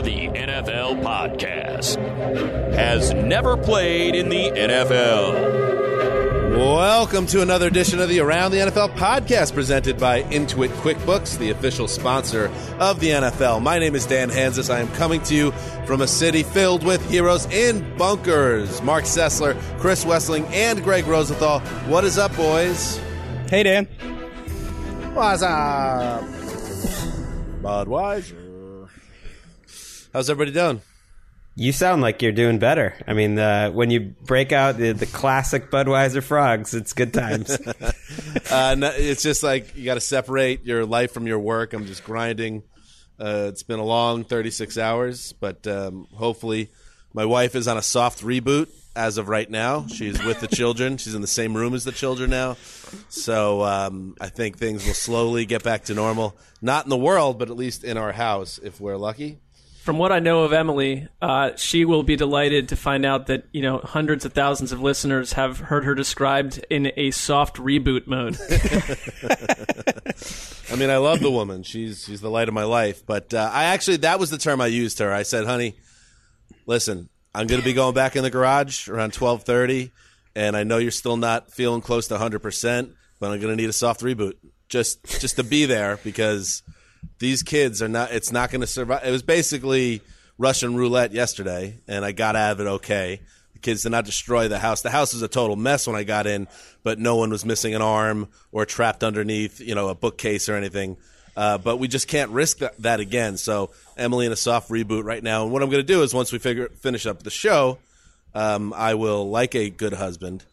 the NFL podcast. Has never played in the NFL. Welcome to another edition of the Around the NFL podcast presented by Intuit QuickBooks, the official sponsor of the NFL. My name is Dan Hansis. I am coming to you from a city filled with heroes and bunkers. Mark Sessler, Chris Wessling, and Greg Rosenthal. What is up, boys? Hey, Dan. What's up? Budweiser. How's everybody doing? You sound like you're doing better. I mean, when you break out the classic Budweiser frogs, it's good times. It's just like you got to separate your life from your work. I'm just grinding. It's been a long 36 hours, but hopefully my wife is on a soft reboot as of right now. She's with the children. She's in the same room as the children now. So I think things will slowly get back to normal. Not in the world, but at least in our house, if we're lucky. From what I know of Emily, she will be delighted to find out that, you know, hundreds of thousands of listeners have heard her described in a soft reboot mode. I mean, I love the woman. She's the light of my life. But that was the term I used to her. I said, honey, listen, I'm going to be going back in the garage around 12:30, and I know you're still not feeling close to 100%, but I'm going to need a soft reboot just to be there because these kids are not – it's not going to survive. It was basically Russian roulette yesterday, and I got out of it okay. The kids did not destroy the house. The house was a total mess when I got in, but no one was missing an arm or trapped underneath, you know, a bookcase or anything. But we just can't risk that again. So Emily in a soft reboot right now. And what I'm going to do is once we finish up the show, I will, like a good husband,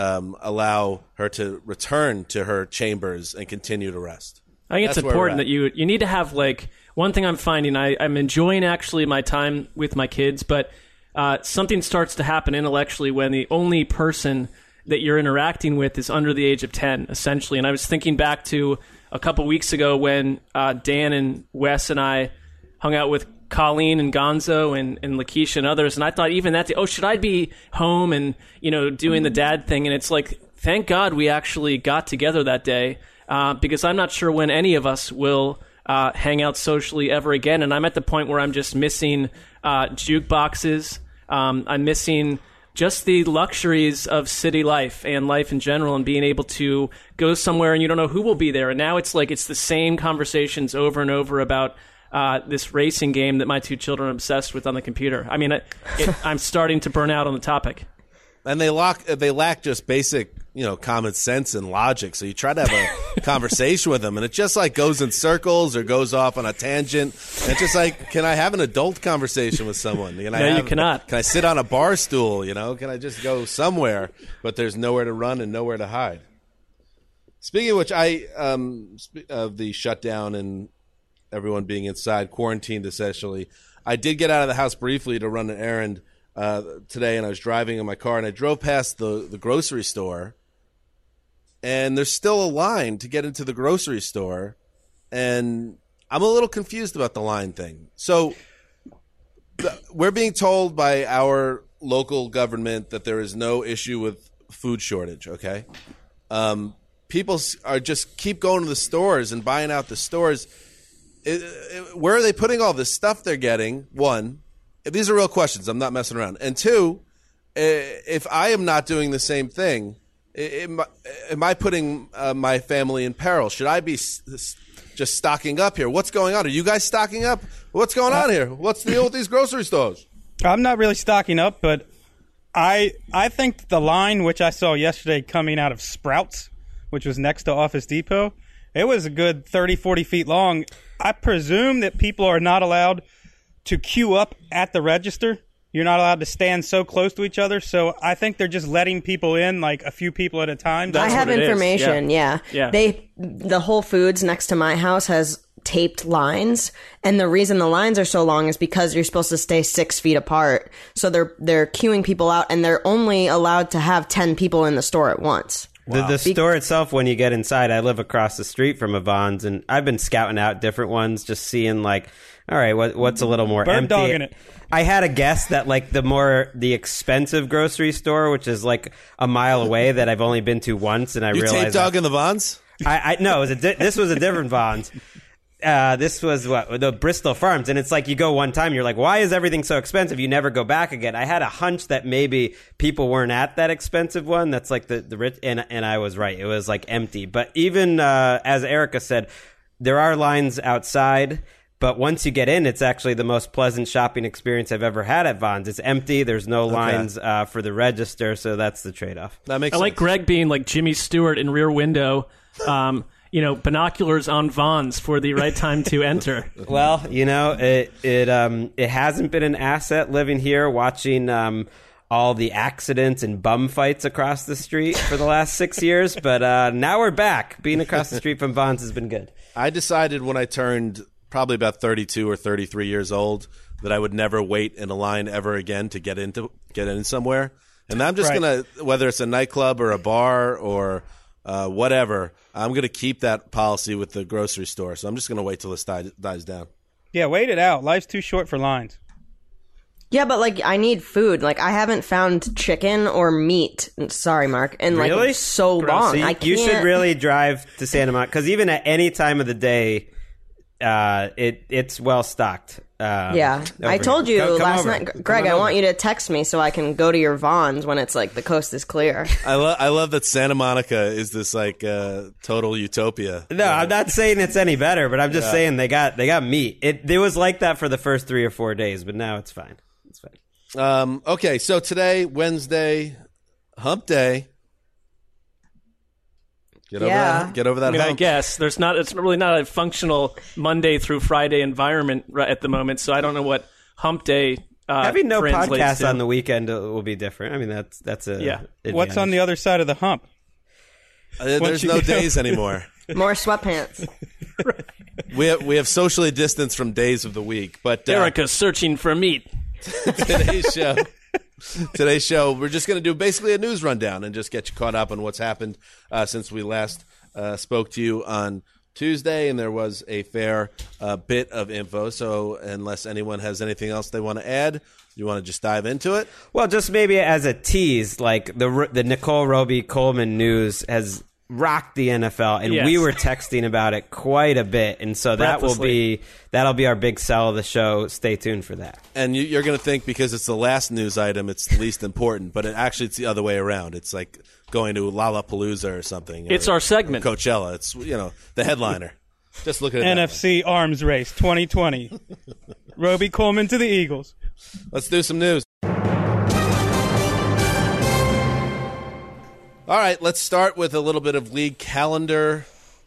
allow her to return to her chambers and continue to rest. I think it's important that you need to have, like, one thing I'm finding, I'm enjoying actually my time with my kids, but something starts to happen intellectually when the only person that you're interacting with is under the age of 10, essentially. And I was thinking back to a couple weeks ago when Dan and Wes and I hung out with Colleen and Gonzo and Lakeisha and others, and I thought even that, should I be home and, you know, doing the dad thing? And it's like, thank God we actually got together that day. Because I'm not sure when any of us will hang out socially ever again. And I'm at the point where I'm just missing jukeboxes. I'm missing just the luxuries of city life and life in general and being able to go somewhere and you don't know who will be there. And now it's like it's the same conversations over and over about this racing game that my two children are obsessed with on the computer. I mean, I'm starting to burn out on the topic. And they lack just basic, you know, common sense and logic. So you try to have a conversation with them, and it just like goes in circles or goes off on a tangent. And it's just like, can I have an adult conversation with someone? You cannot. Can I sit on a bar stool? You know, can I just go somewhere? But there's nowhere to run and nowhere to hide. Speaking of which, of the shutdown and everyone being inside, quarantined essentially, I did get out of the house briefly to run an errand today, and I was driving in my car, and I drove past the grocery store, and there's still a line to get into the grocery store, and I'm a little confused about the line thing. So we're being told by our local government that there is no issue with food shortage, okay? People are just keep going to the stores and buying out the stores. Where are they putting all this stuff they're getting? One, these are real questions. I'm not messing around. And two, if I am not doing the same thing, am I putting my family in peril? Should I be just stocking up here? What's going on? Are you guys stocking up? What's going on here? What's the deal with these grocery stores? I'm not really stocking up, but I think the line, which I saw yesterday coming out of Sprouts, which was next to Office Depot, it was a good 30, 40 feet long. I presume that people are not allowed to queue up at the register. You're not allowed to stand so close to each other. So I think they're just letting people in, like a few people at a time. I have information, yeah. The Whole Foods next to my house has taped lines, and the reason the lines are so long is because you're supposed to stay 6 feet apart. So they're queuing people out, and they're only allowed to have 10 people in the store at once. Wow. The store itself, when you get inside, I live across the street from a Vons, and I've been scouting out different ones, just seeing like, all right, what's a little more Bird empty? dogging it. I had a guess that like the expensive grocery store, which is like a mile away, that I've only been to once, and I realized tape dog in the Vons. No, this was a different Vons. this was the Bristol Farms, and it's like you go one time, you're like, why is everything so expensive? You never go back again. I had a hunch that maybe people weren't at that expensive one. That's like the rich, and I was right. It was like empty. But even as Erica said, there are lines outside. But once you get in, it's actually the most pleasant shopping experience I've ever had at Vons. It's empty. There's no lines for the register, so that's the trade-off. That makes sense. I like Greg being like Jimmy Stewart in Rear Window, binoculars on Vons for the right time to enter. Well, it hasn't been an asset living here, watching all the accidents and bum fights across the street for the last 6 years. But now we're back. Being across the street from Vons has been good. I decided when I turned probably about 32 or 33 years old that I would never wait in a line ever again to get in somewhere. And I'm just going to, whether it's a nightclub or a bar or whatever, I'm going to keep that policy with the grocery store. So I'm just going to wait till this dies down. Yeah, wait it out. Life's too short for lines. Yeah, but I need food. I haven't found chicken or meat. Sorry, Mark. And really? So long. So you should really drive to Santa Monica, because even at any time of the day, it's well stocked. Yeah, I told you last night, Greg. I want you to text me so I can go to your Vons when it's the coast is clear. I love that Santa Monica is this total utopia. No, I'm not saying it's any better, but I'm just saying they got meat. It was like that for the first 3 or 4 days, but now it's fine. It's fine. Okay, so today, Wednesday, Hump Day. Get over that hump. I guess it's really not a functional Monday through Friday environment at the moment, so I don't know what Hump Day having no podcast to. On the weekend will be different. I mean, that's a advantage. What's on the other side of the hump? There's no days anymore. More sweatpants. We have socially distanced from days of the week, but Erica's searching for meat. Today's show, we're just going to do basically a news rundown and just get you caught up on what's happened since we last spoke to you on Tuesday, and there was a fair bit of info. So unless anyone has anything else they want to add, you want to just dive into it? Well, just maybe as a tease, the Nicole Roby-Coleman news has rocked the NFL, and we were texting about it quite a bit, and so that'll be our big sell of the show. Stay tuned for that. And you're going to think because it's the last news item, it's the least important, but it's the other way around. It's like going to Lollapalooza or something. It's our segment, Coachella. It's the headliner. Just look at it. NFC Arms Race 2020. Roby-Coleman to the Eagles. Let's do some news. All right, let's start with a little bit of league calendar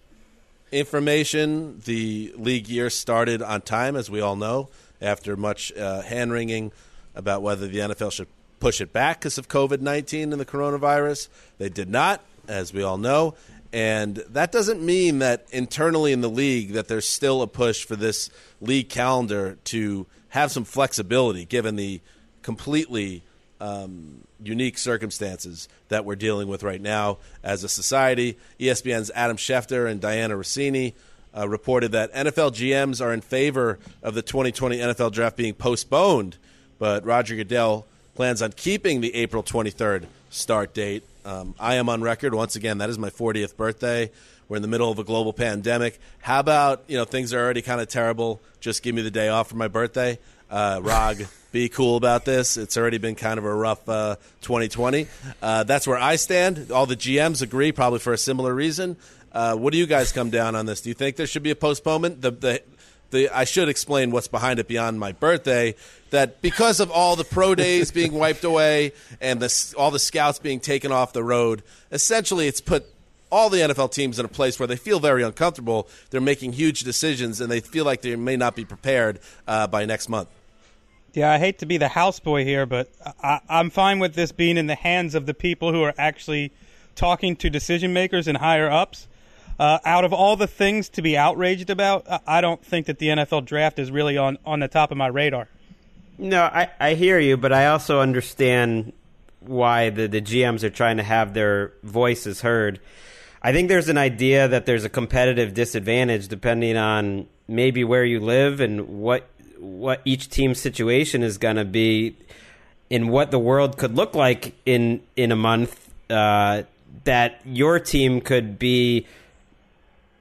information. The league year started on time, as we all know, after much hand-wringing about whether the NFL should push it back because of COVID-19 and the coronavirus. They did not, as we all know. And that doesn't mean that internally in the league that there's still a push for this league calendar to have some flexibility given the completely unique circumstances that we're dealing with right now as a society. ESPN's Adam Schefter and Diana Rossini reported that NFL GMs are in favor of the 2020 NFL Draft being postponed, but Roger Goodell plans on keeping the April 23rd start date. I am on record. Once again, that is my 40th birthday. We're in the middle of a global pandemic. How about, things are already kind of terrible. Just give me the day off for my birthday. Rog, be cool about this. It's already been kind of a rough 2020. That's where I stand. All the GMs agree, probably for a similar reason. What do you guys come down on this? Do you think there should be a postponement? I should explain what's behind it beyond my birthday, that because of all the pro days being wiped away and all the scouts being taken off the road, essentially it's put all the NFL teams in a place where they feel very uncomfortable. They're making huge decisions, and they feel like they may not be prepared by next month. Yeah, I hate to be the houseboy here, but I'm fine with this being in the hands of the people who are actually talking to decision makers and higher ups. Out of all the things to be outraged about, I don't think that the NFL draft is really on the top of my radar. No, I hear you, but I also understand why the GMs are trying to have their voices heard. I think there's an idea that there's a competitive disadvantage depending on maybe where you live and what each team's situation is going to be and what the world could look like in a month, that your team could be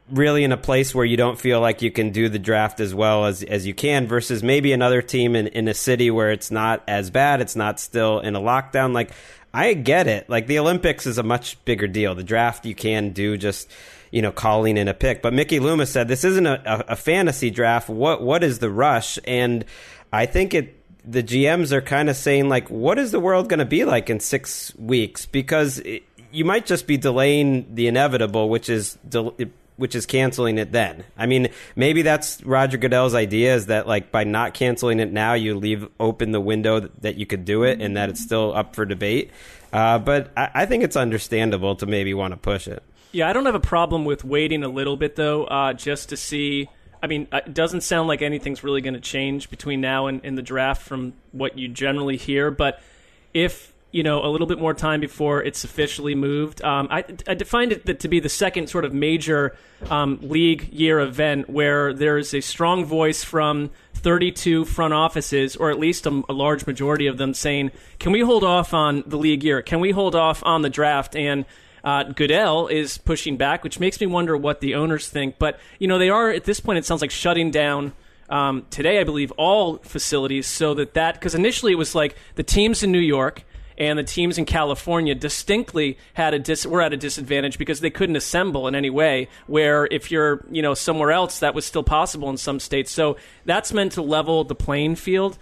really in a place where you don't feel like you can do the draft as well as you can, versus maybe another team in a city where it's not as bad, it's not still in a lockdown. Like, I get it. Like, the Olympics is a much bigger deal. The draft you can do just, calling in a pick. But Mickey Loomis said this isn't a fantasy draft. What is the rush? And I think the GMs are kind of saying, like, what is the world going to be like in 6 weeks? Because you might just be delaying the inevitable, which is canceling it then. I mean, maybe that's Roger Goodell's idea, is that, like, by not canceling it now, you leave open the window that you could do it and that it's still up for debate. But I think it's understandable to maybe want to push it. Yeah, I don't have a problem with waiting a little bit, though, just to see. I mean, it doesn't sound like anything's really going to change between now and the draft from what you generally hear. But if, a little bit more time before it's officially moved, I defined it to be the second sort of major league year event where there's a strong voice from 32 front offices, or at least a large majority of them, saying, can we hold off on the league year? Can we hold off on the draft? And Goodell is pushing back, which makes me wonder what the owners think. But, they are, at this point, it sounds like shutting down today, I believe, all facilities, so that because initially it was like the teams in New York and the teams in California distinctly were at a disadvantage because they couldn't assemble in any way, where if you're, somewhere else, that was still possible in some states. So that's meant to level the playing field.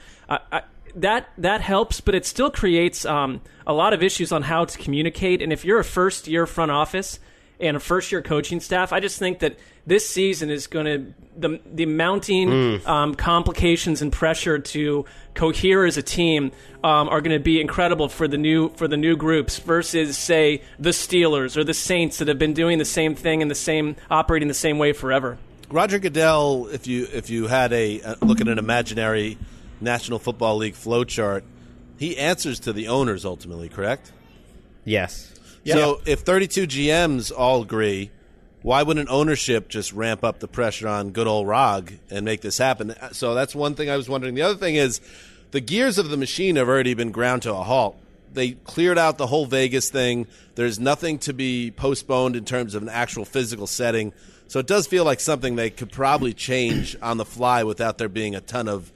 That helps, but it still creates a lot of issues on how to communicate. And if you're a first-year front office and a first-year coaching staff, I just think that this season is going to the mounting complications and pressure to cohere as a team are going to be incredible for the new groups versus, say, the Steelers or the Saints that have been doing the same thing and operating the same way forever. Roger Goodell, if you had a look at an imaginary National Football League flowchart, he answers to the owners ultimately, correct? Yes. So if 32 GMs all agree, why wouldn't ownership just ramp up the pressure on good old Rog and make this happen? So that's one thing I was wondering. The other thing is the gears of the machine have already been ground to a halt. They cleared out the whole Vegas thing. There's nothing to be postponed in terms of an actual physical setting. So it does feel like something they could probably change on the fly without there being a ton of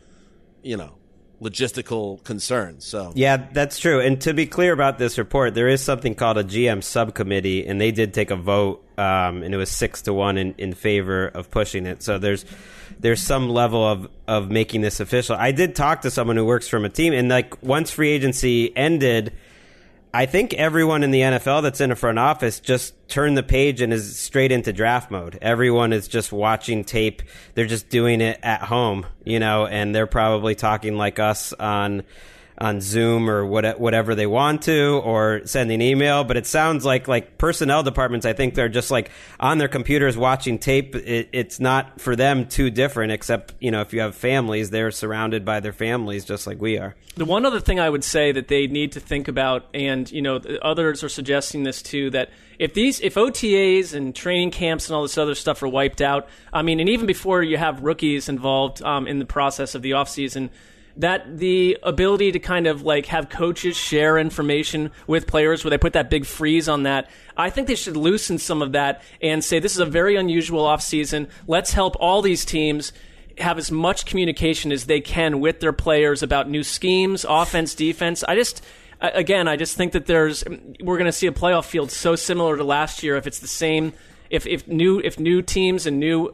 logistical concerns. So yeah, that's true. And to be clear about this report, there is something called a GM subcommittee, and they did take a vote, and it was 6-1 in favor of pushing it. So there's some level of making this official. I did talk to someone who works from a team, and like once free agency ended, I think everyone in the NFL that's in a front office just turned the page and is straight into draft mode. Everyone is just watching tape. They're just doing it at home, and they're probably talking like us on Zoom or whatever they want to, or sending email. But it sounds like personnel departments, I think they're just like on their computers watching tape. It's not for them too different, except, if you have families, they're surrounded by their families just like we are. The one other thing I would say that they need to think about, and others are suggesting this too, that if OTAs and training camps and all this other stuff are wiped out, I mean, and even before you have rookies involved in the process of the offseason, that the ability to kind of like have coaches share information with players where they put that big freeze on that, I think they should loosen some of that and say this is a very unusual offseason. Let's help all these teams have as much communication as they can with their players about new schemes, offense, defense. I just think that we're going to see a playoff field so similar to last year if it's the same. If new teams and new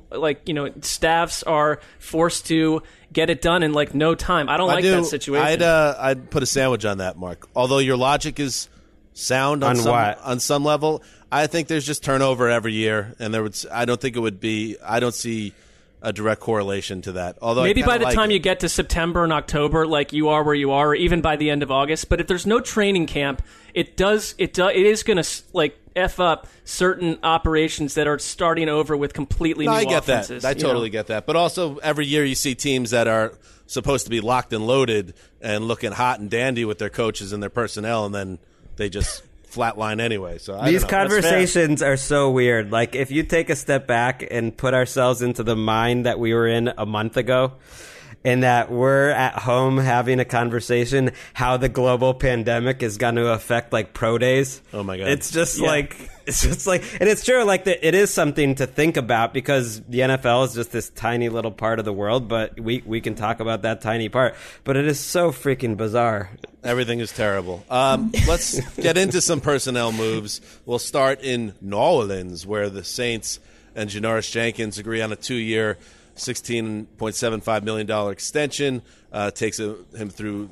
staffs are forced to get it done in no time, I don't like that situation. I'd put a sandwich on that, Mark. Although your logic is sound on some level, I think there's just turnover every year, and I don't see a direct correlation to that. Although maybe by the time you get to September and October, like you are where you are, or even by the end of August. But if there's no training camp, it is going to F up certain operations that are starting over with completely new offenses. I totally get that. But also every year you see teams that are supposed to be locked and loaded and looking hot and dandy with their coaches and their personnel, and then they just flatline anyway. So these conversations are so weird. Like, if you take a step back and put ourselves into the mind that we were in a month ago, in that we're at home having a conversation how the global pandemic is going to affect like pro days. Oh my God. It's just like, and it's true, like it is something to think about because the NFL is just this tiny little part of the world, but we can talk about that tiny part. But it is so freaking bizarre. Everything is terrible. Let's get into some personnel moves. We'll start in New Orleans, where the Saints and Janoris Jenkins agree on a 2-year, $16.75 million extension. Takes him through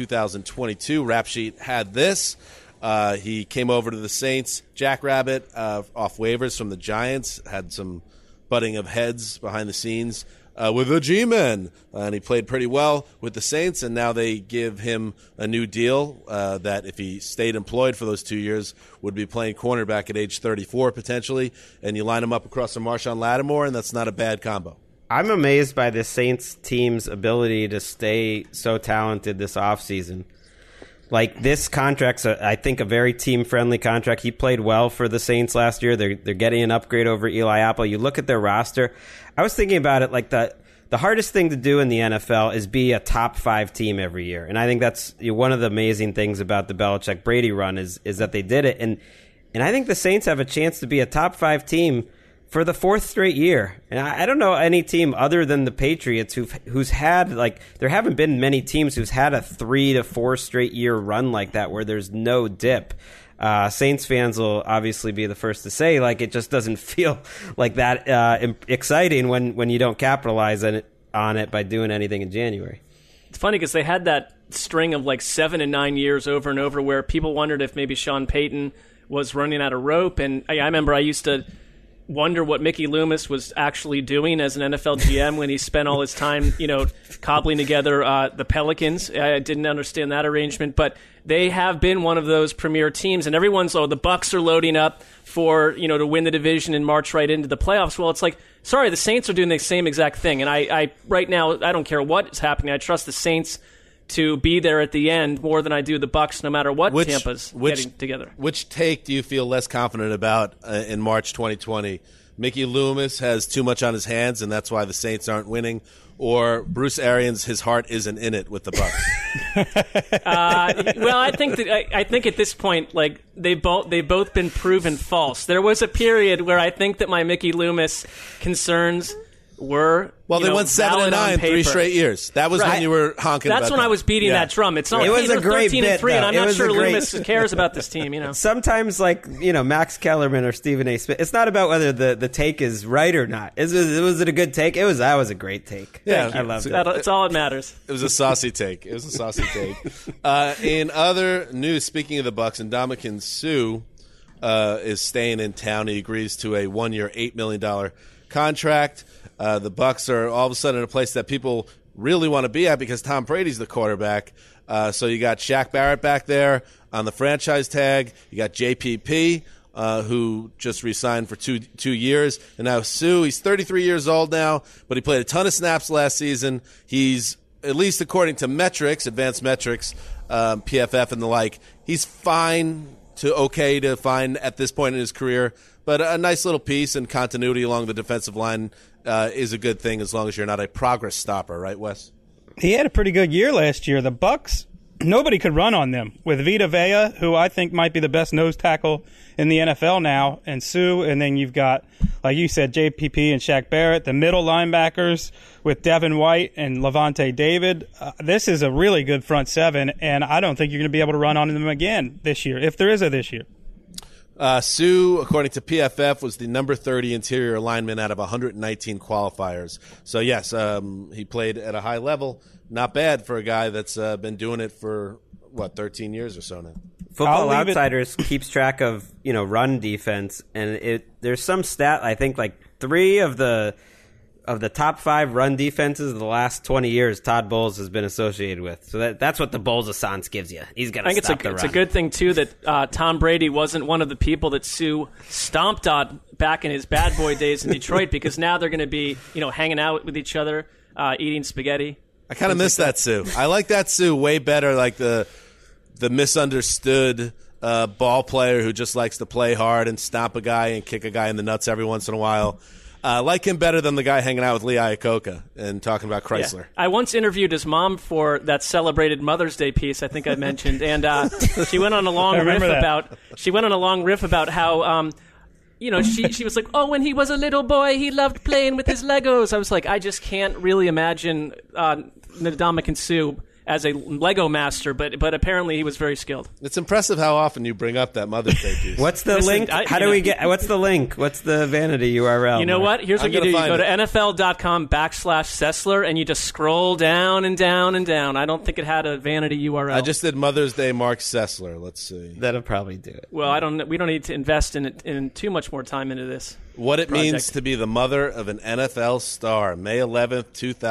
2022. Rap Sheet had this. He came over to the Saints. Jackrabbit off waivers from the Giants. Had some butting of heads behind the scenes with the G-Men. And he played pretty well with the Saints, and now they give him a new deal that if he stayed employed for those 2 years would be playing cornerback at age 34 potentially. And you line him up across from Marshawn Lattimore, and that's not a bad combo. I'm amazed by the Saints team's ability to stay so talented this offseason. Like, this contract's, I think, a very team-friendly contract. He played well for the Saints last year. They're getting an upgrade over Eli Apple. You look at their roster. I was thinking about it like the hardest thing to do in the NFL is be a top 5 team every year. And I think that's one of the amazing things about the Belichick-Brady run is that they did it. And I think the Saints have a chance to be a top 5 team for the 4th straight year. And I don't know any team other than the Patriots who's had, like, there haven't been many teams who's had a 3 to 4 straight year run like that where there's no dip. Saints fans will obviously be the first to say, like, it just doesn't feel like that exciting when you don't capitalize on it by doing anything in January. It's funny because they had that string of like 7 and 9 years over and over where people wondered if maybe Sean Payton was running out of rope. And I remember I used to wonder what Mickey Loomis was actually doing as an NFL GM when he spent all his time, cobbling together the Pelicans. I didn't understand that arrangement, but they have been one of those premier teams, and everyone's, the Bucs are loading up for, to win the division and march right into the playoffs. Well, it's like, sorry, the Saints are doing the same exact thing, and I right now, I don't care what is happening. I trust the Saints to be there at the end more than I do the Bucs, no matter what Tampa's getting together. Which take do you feel less confident about in March 2020? Mickey Loomis has too much on his hands, and that's why the Saints aren't winning, or Bruce Arians, his heart isn't in it with the Bucs? Well, I think at this point, like they've both been proven false. There was a period where I think that my Mickey Loomis concerns were they won 7 and 9 3 straight years. That was when you were honking. That's when I was beating that drum. It's not. It was a great 13 bit, and 3, and I'm not sure Loomis cares about this team. Sometimes, Max Kellerman or Stephen A. Smith, it's not about whether the take is right or not. Was it a good take? That was a great take. Yeah, I loved it. It's all that matters. It was a saucy take. In other news, speaking of the Bucs, Ndamukong Suh is staying in town. He agrees to a 1-year, $8 million contract. The Bucs are all of a sudden in a place that people really want to be at because Tom Brady's the quarterback. So you got Shaq Barrett back there on the franchise tag. You got JPP, who just re-signed for two years. And now Suh, he's 33 years old now, but he played a ton of snaps last season. He's, at least according to metrics, advanced metrics, PFF and the like, he's fine to fine at this point in his career. But a nice little piece and continuity along the defensive line is a good thing as long as you're not a progress stopper, right, Wes? He had a pretty good year last year. The Bucs, nobody could run on them. With Vita Vea, who I think might be the best nose tackle in the NFL now, and Suh, and then you've got, like you said, JPP and Shaq Barrett, the middle linebackers with Devin White and Levante David. This is a really good front seven, and I don't think you're going to be able to run on them again this year, if there is a this year. Suh, according to PFF, was the number 30 interior lineman out of 119 qualifiers. So, yes, he played at a high level. Not bad for a guy that's been doing it for, 13 years or so now. Football Outsiders keeps track of, run defense, and there's some stat, I think, like 3 of the top 5 run defenses of the last 20 years, Todd Bowles has been associated with. So that's what the Bowles-Assance gives you. He's going to stop the run. It's a good thing, too, that Tom Brady wasn't one of the people that Suh stomped on back in his bad boy days in Detroit, because now they're going to be, hanging out with each other, eating spaghetti. I kind of miss that Suh. I like that Suh way better, like the misunderstood ball player who just likes to play hard and stomp a guy and kick a guy in the nuts every once in a while. like him better than the guy hanging out with Lee Iacocca and talking about Chrysler. Yeah. I once interviewed his mom for that celebrated Mother's Day piece I think I mentioned, and she went on a long riff about how she was like, oh, when he was a little boy, he loved playing with his Legos. I was like, I just can't really imagine Ndamukong Suh as a Lego master, but apparently he was very skilled. It's impressive how often you bring up that Mother's Day piece. What's the link? How do we get? What's the link? What's the vanity URL? You know what? Here's what you do. You go to NFL.com/Sessler and you just scroll down and down and down. I don't think it had a vanity URL. I just did Mother's Day Mark Sessler. Let's see. That'll probably do it. Well, we don't need to invest in too much more time into this. What it means to be the mother of an NFL star. May 11th,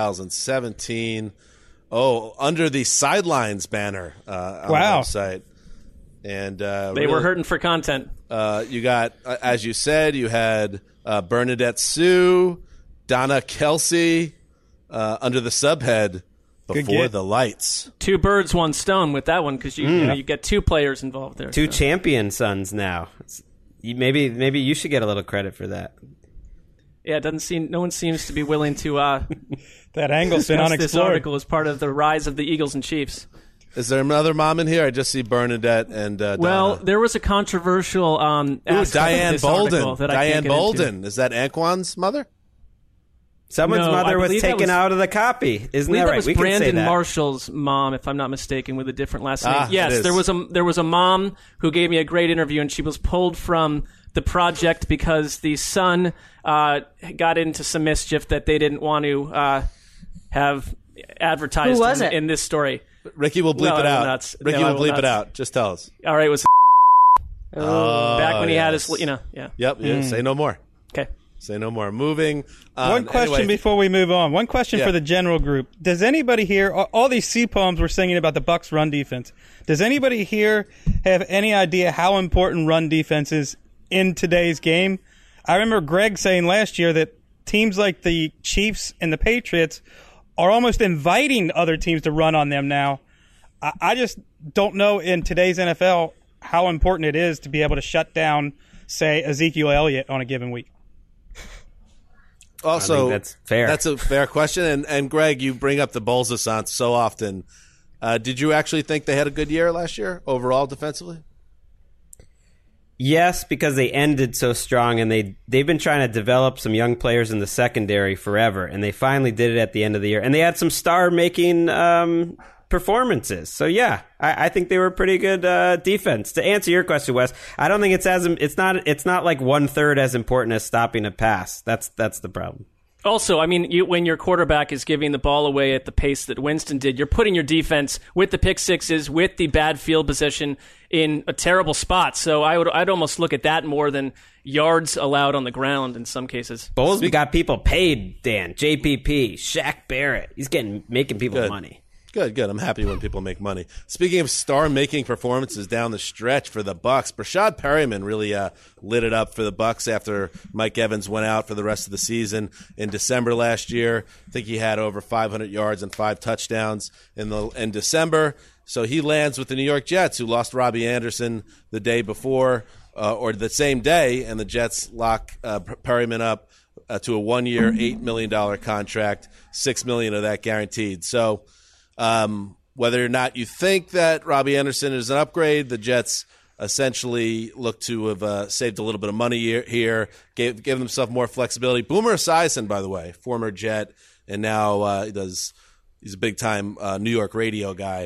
2017. Oh, under the Sidelines banner on the website. And they were hurting for content. You got, as you said, you had Bernadette Sue, Donna Kelsey, under the subhead, Before the Lights. 2 birds, 1 stone with that one, because you get 2 players involved there. 2 champion sons now. Maybe you should get a little credit for that. Yeah, no one seems to be willing to that angle's been unexplored. This article is part of the rise of the Eagles and Chiefs. Is there another mom in here? I just see Bernadette and well, Donna. there was a controversial aspect Diane of this Bolden. article that I Diane can't get Bolden. into. Is that Anquan's mother? Someone's mother was taken out of the copy. Isn't that right? That was Brandon Marshall's mom, if I'm not mistaken, with a different last name. Yes, there was a mom who gave me a great interview, and she was pulled from the project because the son got into some mischief that they didn't want to have advertised in this story. Ricky will bleep it out. Ricky will bleep it out. Just tell us. All right, it was back when he had his, yeah. Yep, say no more. Okay. Say no more. Moving on. One question before we move on. One question for the general group. Does anybody here, all these sea poems we're singing about the Bucs run defense, does anybody here have any idea how important run defense is in today's game? I remember Greg saying last year that teams like the Chiefs and the Patriots are almost inviting other teams to run on them now. I just don't know in today's NFL how important it is to be able to shut down, say, Ezekiel Elliott on a given week. Also, that's fair. That's a fair question. And Greg, you bring up the Bolzasant so often. Did you actually think they had a good year last year overall defensively? Yes, because they ended so strong, and they've been trying to develop some young players in the secondary forever, and they finally did it at the end of the year. And they had some star-making performances. So yeah, I think they were pretty good defense. To answer your question, Wes, I don't think it's not like 1/3 as important as stopping a pass. That's the problem. Also, I mean, when your quarterback is giving the ball away at the pace that Winston did, you're putting your defense with the pick sixes, with the bad field position in a terrible spot. So I'd almost look at that more than yards allowed on the ground in some cases. Bowles got people paid, Dan. JPP, Shaq Barrett. He's making people money. Good. I'm happy when people make money. Speaking of star-making performances down the stretch for the Bucs, Brashad Perryman really lit it up for the Bucs after Mike Evans went out for the rest of the season in December last year. I think he had over 500 yards and 5 touchdowns in December. So he lands with the New York Jets, who lost Robbie Anderson the day before or the same day, and the Jets lock Perryman up to a 1-year, $8 million contract, $6 million of that guaranteed. So whether or not you think that Robbie Anderson is an upgrade, the Jets essentially look to have saved a little bit of money here, gave themselves more flexibility. Boomer Esiason, by the way, former Jet, and now he's a big-time New York radio guy,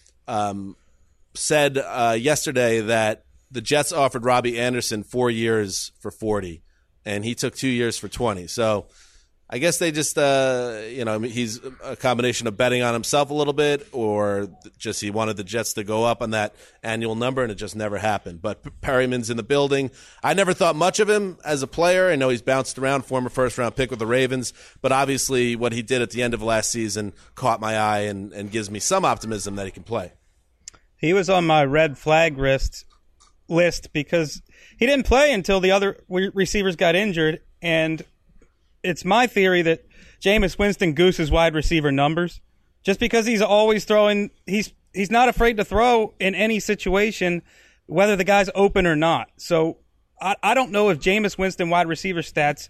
said yesterday that the Jets offered Robbie Anderson 4 years for $40, and he took 2 years for $20. So I guess they just, he's a combination of betting on himself a little bit, or just he wanted the Jets to go up on that annual number, and it just never happened. But Perryman's in the building. I never thought much of him as a player. I know he's bounced around, former first-round pick with the Ravens, but obviously what he did at the end of last season caught my eye and gives me some optimism that he can play. He was on my red flag list because he didn't play until the other receivers got injured, and it's my theory that Jameis Winston gooses wide receiver numbers just because he's always throwing. He's not afraid to throw in any situation, whether the guy's open or not. So I don't know if Jameis Winston wide receiver stats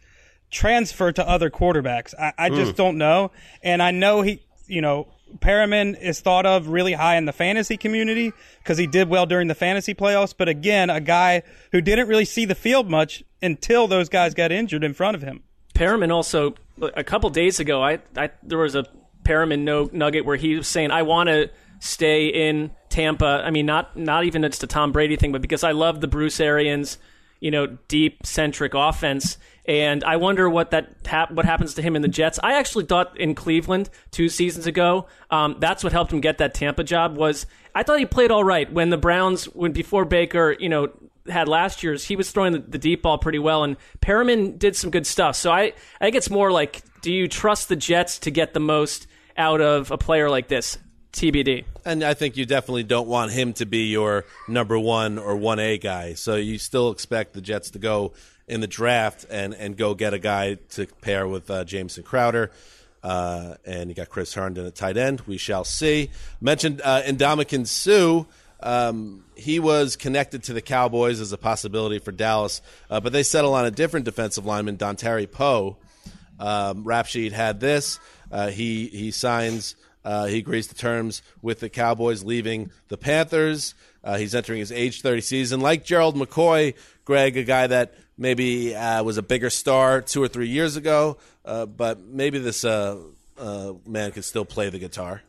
transfer to other quarterbacks. I just don't know. And I know Perriman is thought of really high in the fantasy community because he did well during the fantasy playoffs. But again, a guy who didn't really see the field much until those guys got injured in front of him. Perriman also, a couple days ago, there was a Perriman nugget where he was saying, I want to stay in Tampa. I mean, not even it's the Tom Brady thing, but because I love the Bruce Arians, deep centric offense. And I wonder what happens to him in the Jets. I actually thought in Cleveland 2 seasons ago, that's what helped him get that Tampa job. Was I thought he played all right when the Browns, before Baker, had last year's, he was throwing the deep ball pretty well, and Perriman did some good stuff. So I think it's more like, do you trust the Jets to get the most out of a player like this? TBD. And I think you definitely don't want him to be your number 1 or 1A guy. So you still expect the Jets to go in the draft and go get a guy to pair with Jameson Crowder. And you got Chris Herndon at tight end. We shall see. Mentioned Ndamukong Suh. He was connected to the Cowboys as a possibility for Dallas, but they settle on a different defensive lineman, Dontari Poe. Rap Sheet had this. He signs. He agrees to terms with the Cowboys, leaving the Panthers. He's entering his age 30 season. Like Gerald McCoy, Greg, a guy that maybe was a bigger star 2 or 3 years ago, but maybe this man could still play the guitar.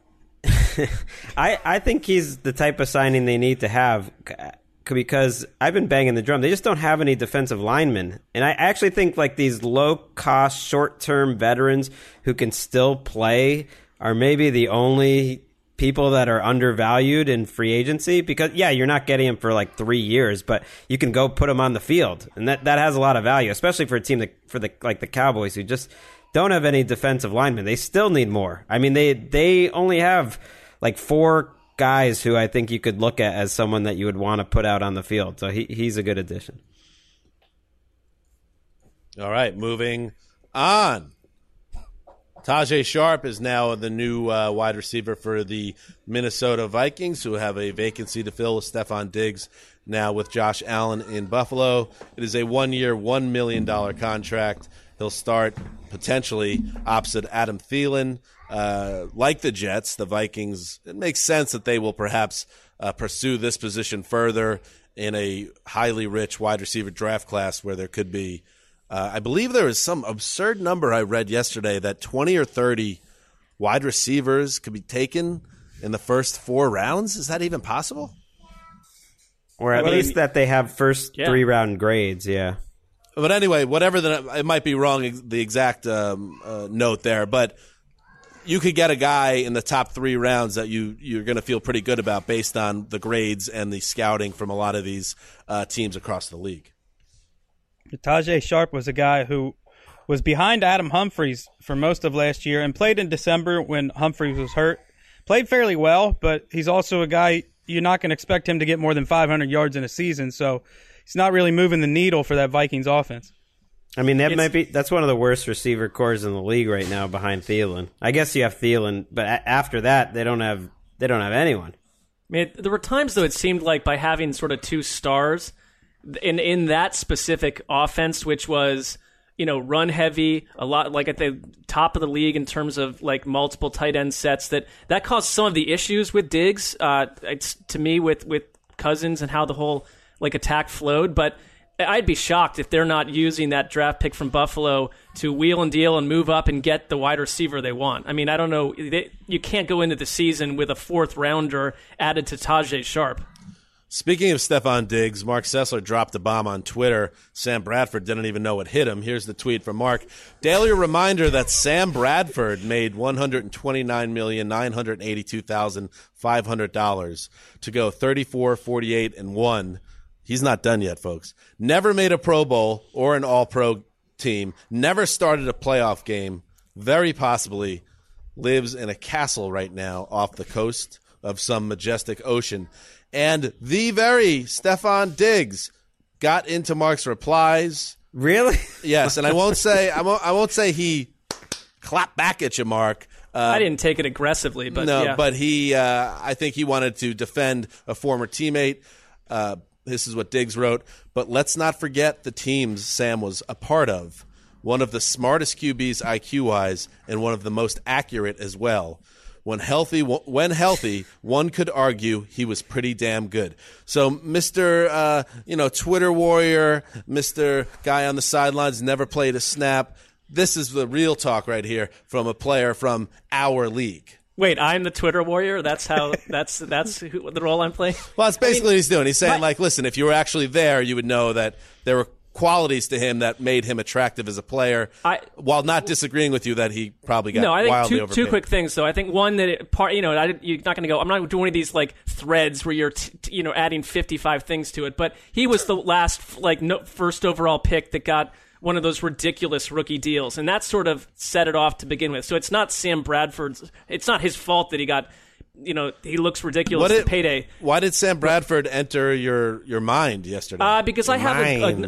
I think he's the type of signing they need to have because I've been banging the drum. They just don't have any defensive linemen. And I actually think like these low-cost, short-term veterans who can still play are maybe the only people that are undervalued in free agency because, yeah, you're not getting them for like 3 years, but you can go put them on the field. And that has a lot of value, especially for a team like the Cowboys who just don't have any defensive linemen. They still need more. I mean, they only have like 4 guys who I think you could look at as someone that you would want to put out on the field. So he's a good addition. All right, moving on. Tajae Sharpe is now the new wide receiver for the Minnesota Vikings, who have a vacancy to fill with Stephon Diggs now with Josh Allen in Buffalo. It is a 1-year, $1 million contract. He'll start potentially opposite Adam Thielen. Like the Jets, the Vikings, it makes sense that they will perhaps pursue this position further in a highly rich wide receiver draft class where there could be I believe there was some absurd number I read yesterday that 20 or 30 wide receivers could be taken in the first 4 rounds. Is that even possible? Or at least that they have first 3-round grades, yeah. But anyway, it might be wrong, the exact note there, but you could get a guy in the top 3 rounds that you're going to feel pretty good about based on the grades and the scouting from a lot of these teams across the league. Tajae Sharpe was a guy who was behind Adam Humphries for most of last year and played in December when Humphries was hurt. Played fairly well, but he's also a guy you're not going to expect him to get more than 500 yards in a season, so he's not really moving the needle for that Vikings offense. I mean, that's one of the worst receiver cores in the league right now behind Thielen. I guess you have Thielen, but after that, they don't have anyone. I mean, there were times, though, it seemed like by having sort of 2 stars in that specific offense, which was, run heavy, a lot like at the top of the league in terms of like multiple tight end sets, that caused some of the issues with Diggs, to me, with Cousins and how the whole like attack flowed. But I'd be shocked if they're not using that draft pick from Buffalo to wheel and deal and move up and get the wide receiver they want. I mean, I don't know. You can't go into the season with a 4th rounder added to Tajae Sharpe. Speaking of Stephon Diggs, Mark Sessler dropped a bomb on Twitter. Sam Bradford didn't even know what hit him. Here's the tweet from Mark. Daily reminder that Sam Bradford made $129,982,500 to go 34, 48, and 1. He's not done yet, folks. Never made a Pro Bowl or an All-Pro team. Never started a playoff game. Very possibly lives in a castle right now off the coast of some majestic ocean. And the very Stephon Diggs got into Mark's replies. Really? Yes, and I won't say he clapped back at you, Mark. I didn't take it aggressively, but no, yeah. But he, I think he wanted to defend a former teammate. This is what Diggs wrote. But let's not forget the teams Sam was a part of. one of the smartest QBs IQ-wise and one of the most accurate as well. When healthy, one could argue he was pretty damn good. So, Mr. Twitter warrior, Mr. guy on the sidelines, never played a snap. This is the real talk right here from a player from our league. Wait, I'm the Twitter warrior? That's the role I'm playing? Well, that's basically what he's doing. He's saying, listen, if you were actually there, you would know that there were qualities to him that made him attractive as a player, while not disagreeing with you that he probably got wildly overpaid. Two quick things, though. I think one that you're not going to go. I'm not doing one of these threads where you're adding 55 things to it. But he was the last first overall pick that got one of those ridiculous rookie deals, and that sort of set it off to begin with. So it's not Sam Bradford's. It's not his fault that he got. He looks ridiculous at payday. Why did Sam Bradford enter your mind yesterday? Because I have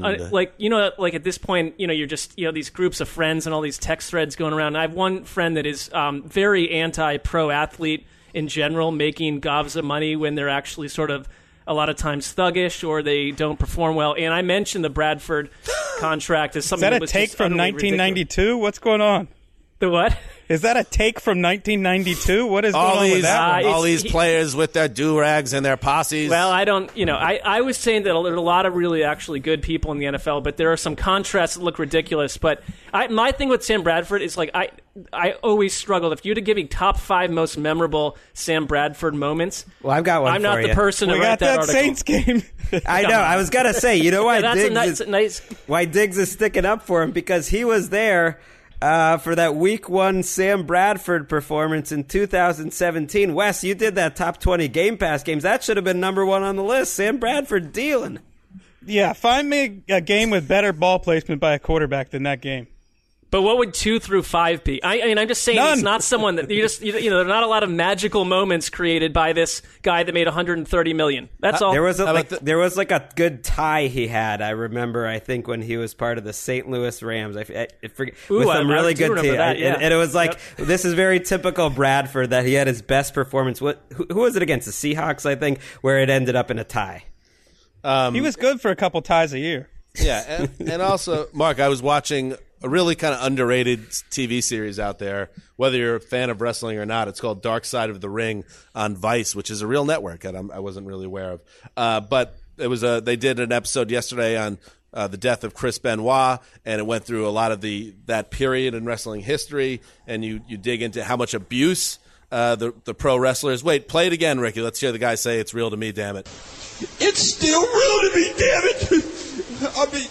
at this point, you're just these groups of friends and all these text threads going around. I have one friend that is very anti-pro athlete in general, making gobs of money when they're actually sort of a lot of times thuggish or they don't perform well. And I mentioned the Bradford contract as something that was take from 1992. Ridiculous. What's going on? The what? Is that a take from 1992? What is going on with that? All these players with their do-rags and their posses. Well, I don't, I was saying that there are a lot of really actually good people in the NFL, but there are some contrasts that look ridiculous. But my thing with Sam Bradford is I always struggled. If you'd have given me top 5 most memorable Sam Bradford moments, well, I've got one. I'm not the person to write that article. Saints game. I know. I was gonna say, why Diggs why Diggs is sticking up for him, because he was there for that Week 1 Sam Bradford performance in 2017. Wes, you did that top 20 Game Pass games. That should have been number 1 on the list. Sam Bradford dealing. Yeah, find me a game with better ball placement by a quarterback than that game. But what would 2 through 5 be? I mean, I'm just saying It's not someone that there are not a lot of magical moments created by this guy that made $130 million. That's all. There was a good tie he had. I remember. I think when he was part of the St. Louis Rams. I forget. With some really good team. That, yeah. And it was this is very typical Bradford that he had his best performance. Who was it against? The Seahawks, I think, where it ended up in a tie. He was good for a couple ties a year. Yeah, and also, Mark, I was watching a really kind of underrated TV series out there, whether you're a fan of wrestling or not. It's called Dark Side of the Ring on Vice, which is a real network that I wasn't really aware of. But it was they did an episode yesterday on the death of Chris Benoit, and it went through a lot of that period in wrestling history, and you dig into how much abuse the pro wrestlers. Wait, play it again, Ricky. Let's hear the guy say it's real to me, damn it. It's still real to me, damn it. I mean,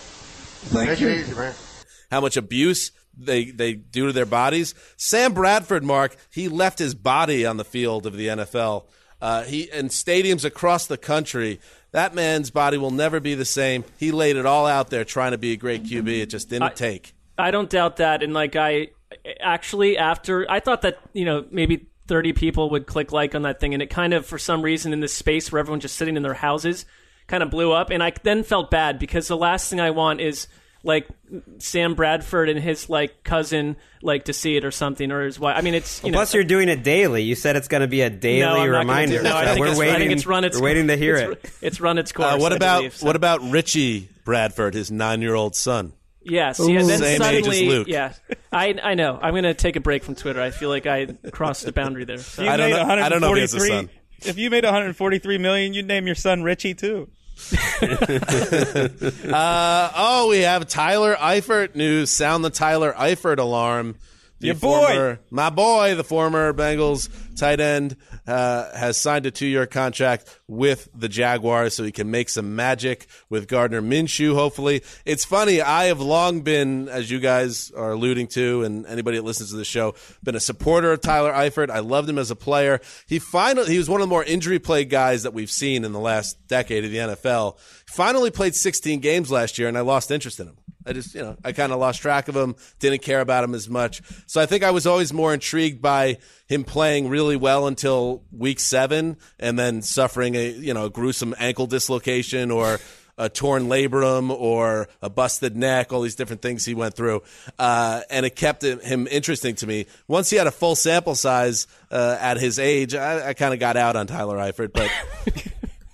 thank you. Easy, man. How much abuse they do to their bodies. Sam Bradford, Mark, he left his body on the field of the NFL. In stadiums across the country, that man's body will never be the same. He laid it all out there trying to be a great QB. It just didn't take. I don't doubt that. And I thought that, maybe 30 people would click like on that thing. And it kind of, for some reason, in this space where everyone's just sitting in their houses, kind of blew up. And I then felt bad because the last thing I want is Sam Bradford and his cousin to see it or something, or his wife. I mean, it's plus you're doing it daily. You said it's going to be a daily reminder. No, I think it's run its. We're waiting to hear it. It's run its course. What about Richie Bradford, his 9-year-old son? Yes, yeah, then same suddenly, age as Luke. Yeah, I know. I'm going to take a break from Twitter. I feel like I crossed the boundary there. So. I don't know if he has a son. If you made $143 million, you'd name your son Richie too. We have Tyler Eifert news. Sound the Tyler Eifert alarm. The former Bengals tight end has signed a 2-year contract with the Jaguars so he can make some magic with Gardner Minshew, hopefully. It's funny, I have long been, as you guys are alluding to, and anybody that listens to the show, been a supporter of Tyler Eifert. I loved him as a player. He was one of the more injury-plagued guys that we've seen in the last decade of the NFL. He finally played 16 games last year, and I lost interest in him. I kind of lost track of him, didn't care about him as much. So I think I was always more intrigued by him playing really well until week 7 and then suffering a gruesome ankle dislocation or a torn labrum or a busted neck, all these different things he went through. And it kept him interesting to me. Once he had a full sample size at his age, I kind of got out on Tyler Eifert, but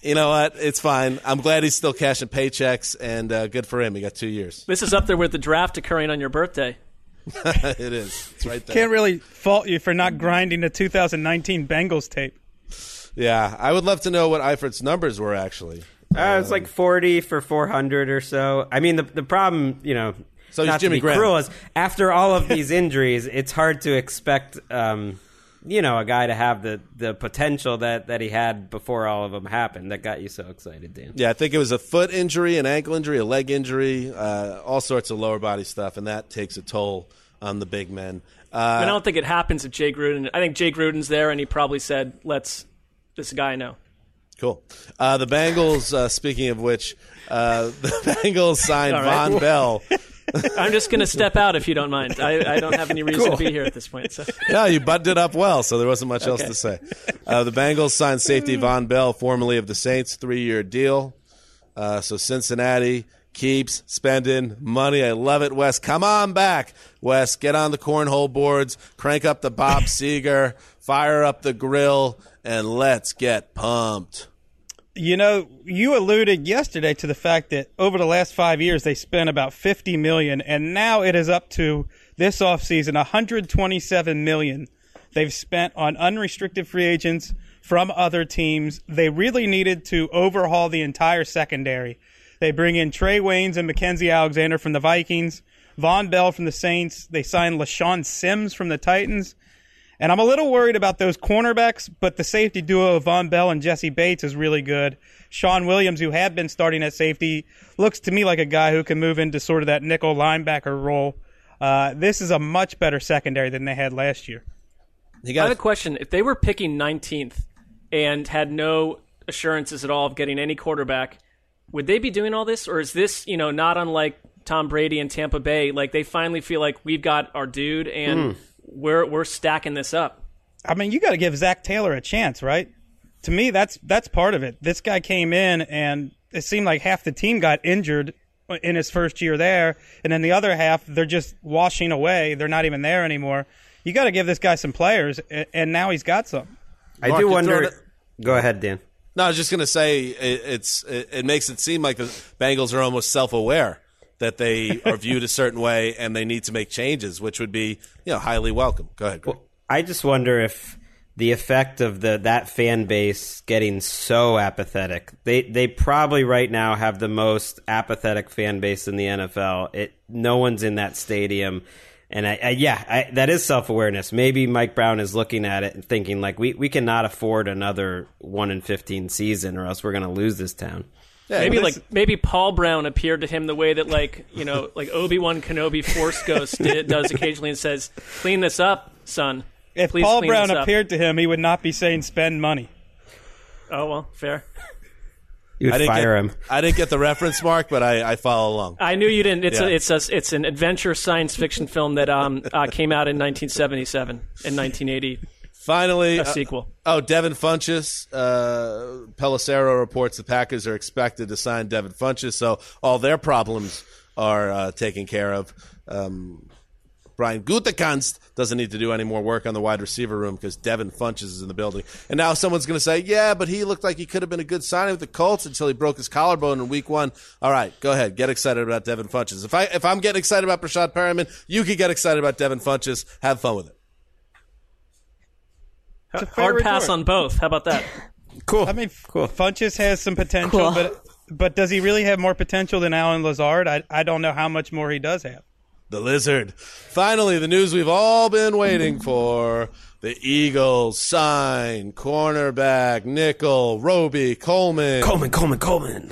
You know what? It's fine. I'm glad he's still cashing paychecks, and good for him. He got 2 years. This is up there with the draft occurring on your birthday. It is. It's right there. Can't really fault you for not grinding the 2019 Bengals tape. Yeah, I would love to know what Eifert's numbers were, actually. It's like 40 for 400 or so. I mean, the problem, so not Jimmy to be Graham. cruel, is after all of these injuries, it's hard to expect, a guy to have the potential that he had before all of them happened. That got you so excited, Dan. Yeah, I think it was a foot injury, an ankle injury, a leg injury, all sorts of lower body stuff, and that takes a toll on the big men. I don't think it happens if Jay Gruden. I think Jay Gruden's there, and he probably said, this guy know. Cool. The Bengals, speaking of which, the Bengals signed Von Bell. I'm just going to step out if you don't mind. I don't have any reason to be here at this point. So. No, you buttoned it up well, so there wasn't much else to say. The Bengals signed safety Von Bell, formerly of the Saints, 3-year deal. So Cincinnati keeps spending money. I love it, Wes. Come on back, Wes. Get on the cornhole boards, crank up the Bob Seger, fire up the grill, and let's get pumped. You alluded yesterday to the fact that over the last 5 years they spent about $50 million, and now it is up to this offseason $127 million they've spent on unrestricted free agents from other teams. They really needed to overhaul the entire secondary. They bring in Trey Waynes and Mackenzie Alexander from the Vikings, Von Bell from the Saints. They signed LaShawn Sims from the Titans. And I'm a little worried about those cornerbacks, but the safety duo of Von Bell and Jesse Bates is really good. Sean Williams, who had been starting at safety, looks to me like a guy who can move into sort of that nickel linebacker role. This is a much better secondary than they had last year. I have a question. If they were picking 19th and had no assurances at all of getting any quarterback, would they be doing all this? Or is this, not unlike Tom Brady and Tampa Bay, like they finally feel like we've got our dude and we're stacking this up? I mean, you got to give Zach Taylor a chance, right? To me, that's part of it. This guy came in, and it seemed like half the team got injured in his first year there, and then the other half, they're just washing away. They're not even there anymore. You got to give this guy some players, and now he's got some. I do wonder. Go ahead, Dan. No, I was just going to say it makes it seem like the Bengals are almost self-aware that they are viewed a certain way and they need to make changes, which would be highly welcome. Go ahead, Greg. Well, I just wonder if the effect of that fan base getting so apathetic. They probably right now have the most apathetic fan base in the NFL. No one's in that stadium. And that is self-awareness. Maybe Mike Brown is looking at it and thinking like we cannot afford another 1-15 season, or else we're going to lose this town. Yeah, maybe Paul Brown appeared to him the way that like Obi-Wan Kenobi Force Ghost does occasionally and says, "Clean this up, son." If Please Paul clean Brown this up." appeared to him, he would not be saying spend money. Oh well, fair. You would fire him. I didn't get the reference, Mark, but I follow along. I knew you didn't. It's an adventure science fiction film that came out in 1977 and 1980. Finally, a sequel. Devin Funchess. Pelissero reports the Packers are expected to sign Devin Funchess, so all their problems are taken care of. Brian Gutekunst doesn't need to do any more work on the wide receiver room because Devin Funchess is in the building. And now someone's going to say, yeah, but he looked like he could have been a good signing with the Colts until he broke his collarbone in week 1. All right, go ahead. Get excited about Devin Funchess. If I'm getting excited about Brashad Perriman, you could get excited about Devin Funchess. Have fun with it. Hard pass on both. How about that? Cool. I mean, cool. Funchess has some potential, but does he really have more potential than Allen Lazard? I don't know how much more he does have. The Lizard. Finally, the news we've all been waiting for. The Eagles sign cornerback nickel Roby Coleman. Coleman.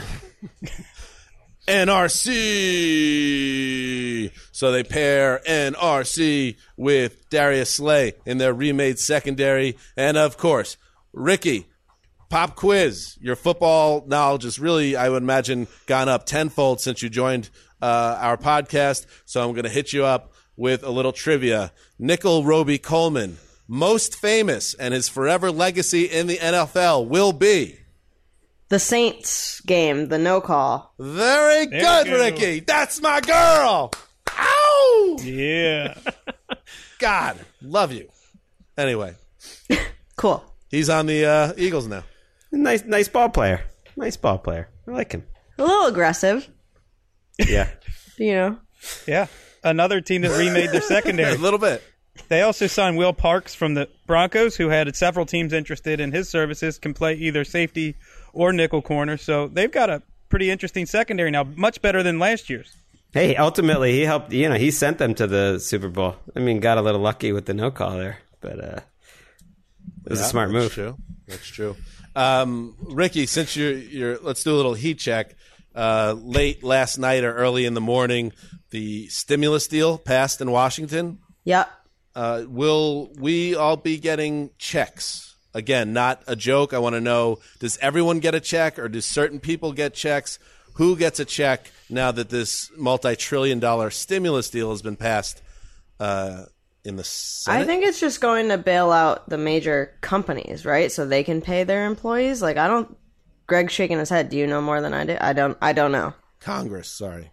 NRC. So they pair NRC with Darius Slay in their remade secondary. And, of course, Ricky, pop quiz. Your football knowledge has really, I would imagine, gone up tenfold since you joined our podcast. So I'm going to hit you up with a little trivia. Nickel Roby Coleman, most famous and his forever legacy in the NFL will be the Saints game, the no call. Very good, Ricky. That's my girl. Ow! Yeah. God, love you. Anyway. Cool. He's on the Eagles now. Nice ball player. Nice ball player. I like him. A little aggressive, Yeah. Yeah. Another team that remade their secondary. A little bit. They also signed Will Parks from the Broncos, who had several teams interested in his services, can play either safety or nickel corner. So they've got a pretty interesting secondary now, much better than last year's. Hey, ultimately, he helped. He sent them to the Super Bowl. I mean, got a little lucky with the no call there, but it was a smart move. That's true. Ricky, since you're, let's do a little heat check. Late last night or early in the morning, the stimulus deal passed in Washington. Yep. Will we all be getting checks? Again, not a joke. I want to know, does everyone get a check or do certain people get checks? Who gets a check now that this multi-trillion-dollar stimulus deal has been passed in the Senate? I think it's just going to bail out the major companies, right? So they can pay their employees. Like, Greg's shaking his head. Do you know more than I do? I don't know. Congress, sorry.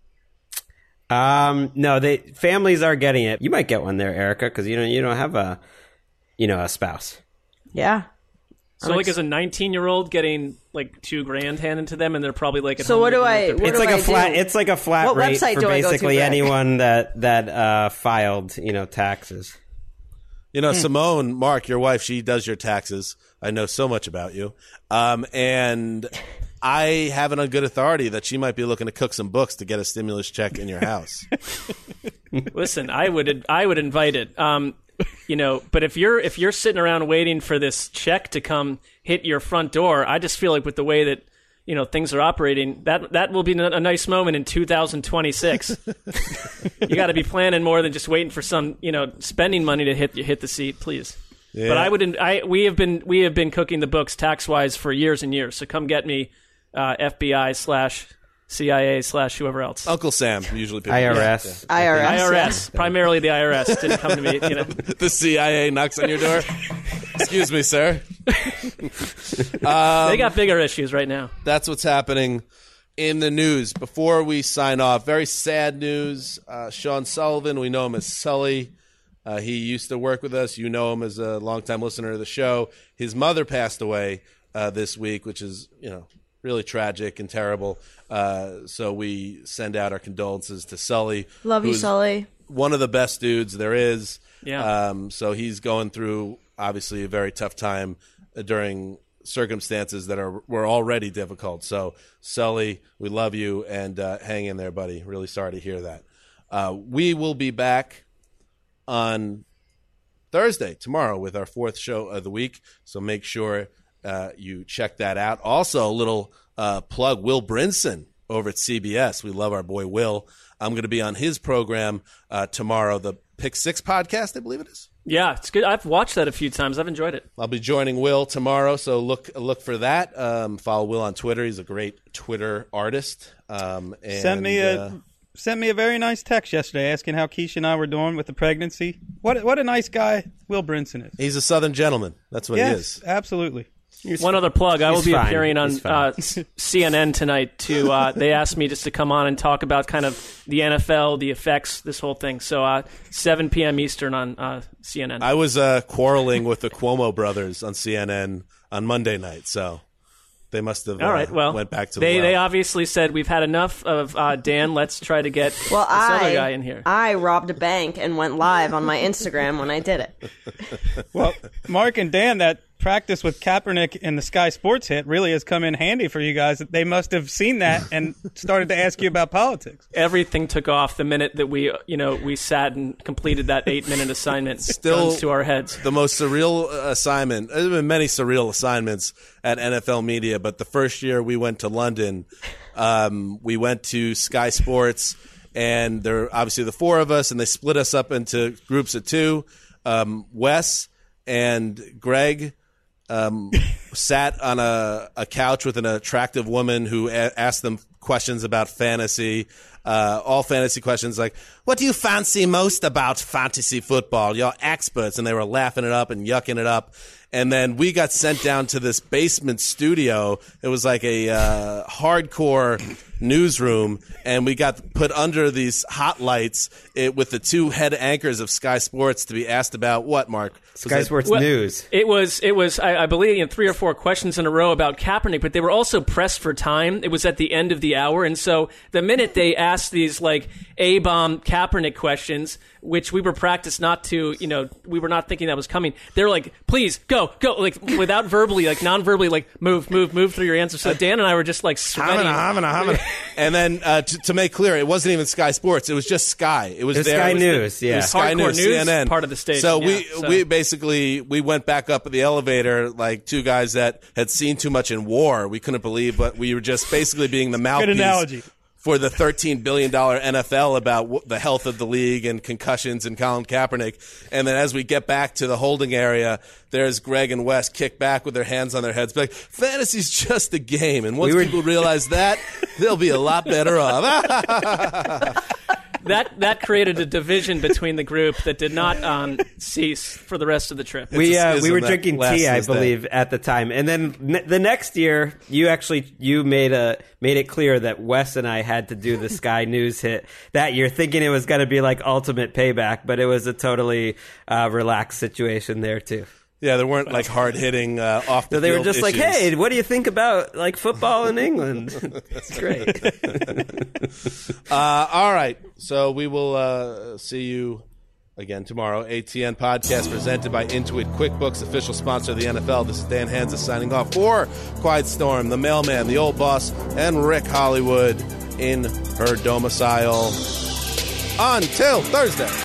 No, families are getting it. You might get one there, Erica, because you don't have a spouse. Yeah. So as a 19-year-old getting like $2,000 handed to them, and they're probably like, at so home what do with I? their What It's do like I a flat. do? It's like a flat What rate website for do I go to, basically Greg? anyone that filed taxes. Simone, Mark, your wife, she does your taxes. I know so much about you. And I have it on good authority that she might be looking to cook some books to get a stimulus check in your house. Listen, I would invite it. But if you're sitting around waiting for this check to come hit your front door, I just feel like with the way that things are operating, that will be a nice moment in 2026. You got to be planning more than just waiting for some spending money to hit the seat, please. Yeah. But we have been cooking the books tax wise for years and years. So come get me, FBI/CIA/whoever else. Uncle Sam, usually people. IRS. IRS. Primarily the IRS didn't come to me. The CIA knocks on your door. Excuse me, sir. They got bigger issues right now. That's what's happening in the news. Before we sign off, very sad news. Sean Sullivan, we know him as Sully. He used to work with us. You know him as a longtime listener of the show. His mother passed away this week, which is, really tragic and terrible. So we send out our condolences to Sully. Love you, Sully. One of the best dudes there is. Yeah. So he's going through, obviously, a very tough time during circumstances that were already difficult. So, Sully, we love you, and hang in there, buddy. Really sorry to hear that. We will be back on Thursday, tomorrow, with our fourth show of the week. So make sure you check that out. Also, a little plug, Will Brinson over at CBS. We love our boy Will. I'm going to be on his program tomorrow, the Pick Six podcast, I believe it is. Yeah, it's good. I've watched that a few times. I've enjoyed it. I'll be joining Will tomorrow, so look for that. Follow Will on Twitter. He's a great Twitter artist. And sent me a very nice text yesterday asking how Keisha and I were doing with the pregnancy. What a nice guy Will Brinson is. He's a Southern gentleman. That's what he is. Absolutely. One other plug. I will be appearing on He's CNN tonight. They asked me just to come on and talk about kind of the NFL, the effects, this whole thing. So 7 p.m. Eastern on CNN. I was quarreling with the Cuomo brothers on CNN on Monday night, so they must have all right. Well, went back to they obviously said we've had enough of Dan. Let's try to get this other guy in here. I robbed a bank and went live on my Instagram when I did it. Well, Mark and Dan, that practice with Kaepernick in the Sky Sports hit really has come in handy for you guys. They must have seen that and started to ask you about politics. Everything took off the minute that we sat and completed that 8-minute assignment. Still guns to our heads. The most surreal assignment. There have been many surreal assignments at NFL Media, but the first year we went to London, we went to Sky Sports, and there were obviously the four of us, and they split us up into groups of two. Wes and Greg sat on a couch with an attractive woman who asked them questions about fantasy, all fantasy questions like, what do you fancy most about fantasy football? You're experts. And they were laughing it up and yucking it up. And then we got sent down to this basement studio. It was like a hardcore newsroom, and we got put under these hot lights with the two head anchors of Sky Sports to be asked about what, Mark? Sky Sports News. It was. I believe 3 or 4 questions in a row about Kaepernick, but they were also pressed for time. It was at the end of the hour, and so the minute they asked these like A-bomb Kaepernick questions, which we were practiced not to, we were not thinking that was coming. They were like, "Please go," like without verbally, like non-verbally, like move through your answers. So Dan and I were just like sweating. And then to make clear, it wasn't even Sky Sports. It was just Sky. It was Sky News. It was Sky News, CNN, part of the station. So we basically went back up in the elevator like two guys that had seen too much in war. We couldn't believe, but we were just basically being the mouthpiece. Good analogy. For the $13 billion NFL about the health of the league and concussions and Colin Kaepernick. And then as we get back to the holding area, there's Greg and Wes kick back with their hands on their heads. Like, fantasy's just a game. And once people realize that, they'll be a lot better off. That created a division between the group that did not cease for the rest of the trip. We were drinking tea, I believe, at the time, and then the next year, you made it clear that Wes and I had to do the Sky News hit that year, thinking it was going to be like ultimate payback, but it was a totally relaxed situation there too. Yeah, there weren't like hard hitting off the field. They were just issues. like, "Hey, what do you think about like football in England?" It's great. All right, so we will see you again tomorrow. ATN Podcast presented by Intuit QuickBooks, official sponsor of the NFL. This is Dan Hansa signing off for Quiet Storm, the mailman, the old boss, and Rick Hollywood in her domicile. Until Thursday.